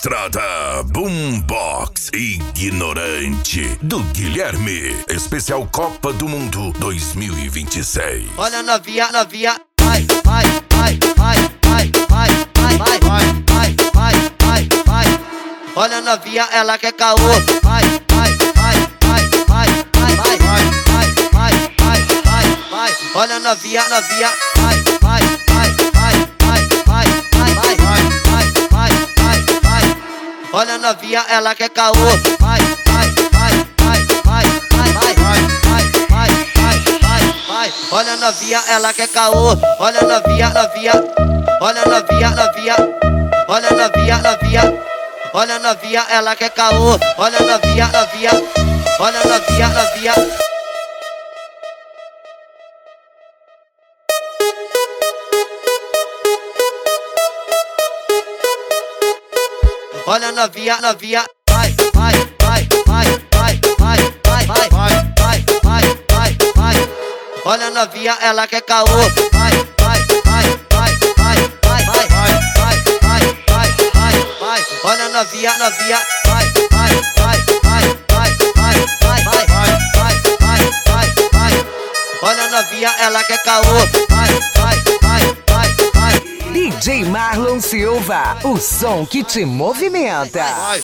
estrada, Boombox Ignorante, do Guilherme. Especial Copa do Mundo 2026. Olha novinha, novinha, vai, vai, vai, vai, vai, vai, vai, vai, vai, vai, vai, vai. Olha novinha, ela quer caô. Vai, vai, vai, vai, vai, vai, vai, vai, vai, vai, vai, vai. Olha novinha, novinha, vai, vai, vai, vai, vai, vai, vai, vai, vai, vai, vai, vai. Olha novinha, ela quer caô. Vai, vai, vai, vai, vai, vai, vai, vai, vai, vai, vai, vai. Olha novinha, ela quer caô. Olha novinha, novinha. Olha novinha, novinha. Olha novinha, novinha. Olha novinha, ela quer caô. Olha novinha, novinha. Olha novinha, novinha. Olha novinha, novinha, vai, vai, vai, vai, vai, vai, vai, vai, vai, vai, vai, vai. Olha novinha, ela quer caô. Vai, vai, vai, vai, vai, vai, vai, vai, vai, vai, vai, vai. Olha novinha, novinha, vai, vai, vai, vai, vai, vai, vai, vai, vai, vai, vai, vai. Olha novinha, ela quer caô. Vai, vai, vai, vai, vai. DJ Marlon Silva, o som que te movimenta.